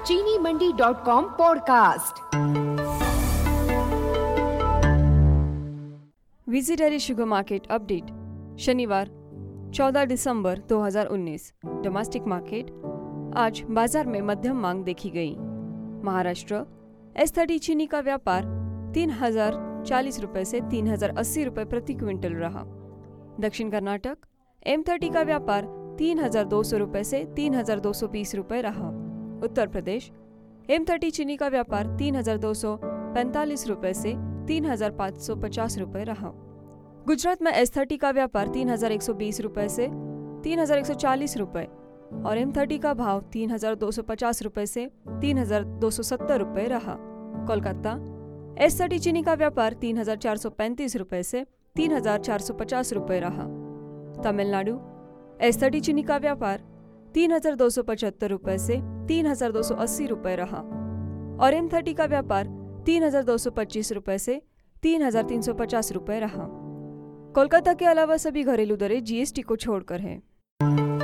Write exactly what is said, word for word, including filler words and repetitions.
चीनी Mandi dot com podcast. विजिटरी sugar market update शनिवार चौदह दिसंबर दो हज़ार उन्नीस। डोमेस्टिक मार्केट आज बाजार में मध्यम मांग देखी गई। महाराष्ट्र एस थर्टी चीनी का व्यापार तीन हजार चालीस रुपए से तीन हजार अस्सी रुपए प्रति क्विंटल रहा। दक्षिण कर्नाटक एम थर्टी का व्यापार तीन हजार दो सौ रुपए से तीन हजार दो सौ बीस रुपए रहा। उत्तर प्रदेश एम थर्टी चीनी का व्यापार तीन हजार दो सौ पैंतालीस रुपए से तीन हजार पाँच सौ पचास रुपए रहा। गुजरात में एस थर्टी का व्यापार तीन हजार एक सौ बीस रुपए से तीन हजार एक सौ चालीस रुपए और एम थर्टी का भाव तीन हजार दो सौ पचास रुपए से तीन हजार दो सौ सत्तर रुपए रहा। कोलकाता एस थर्टी चीनी का व्यापार तीन हजार चार सौ पैंतीस रुपए से तीन हजार चार सौ पचास रुपए रहा। तमिलनाडु एस थर्टी चीनी का व्यापार तीन हजार दो सौ पचहत्तर रुपए से तीन हजार दो सौ अस्सी रुपए रहा और एम थर्टी का व्यापार तीन हजार दो सौ पच्चीस रुपए से तीन हजार तीन सौ पचास रुपए रहा। कोलकाता के अलावा सभी घरेलू दरें जीएसटी को छोड़कर हैं।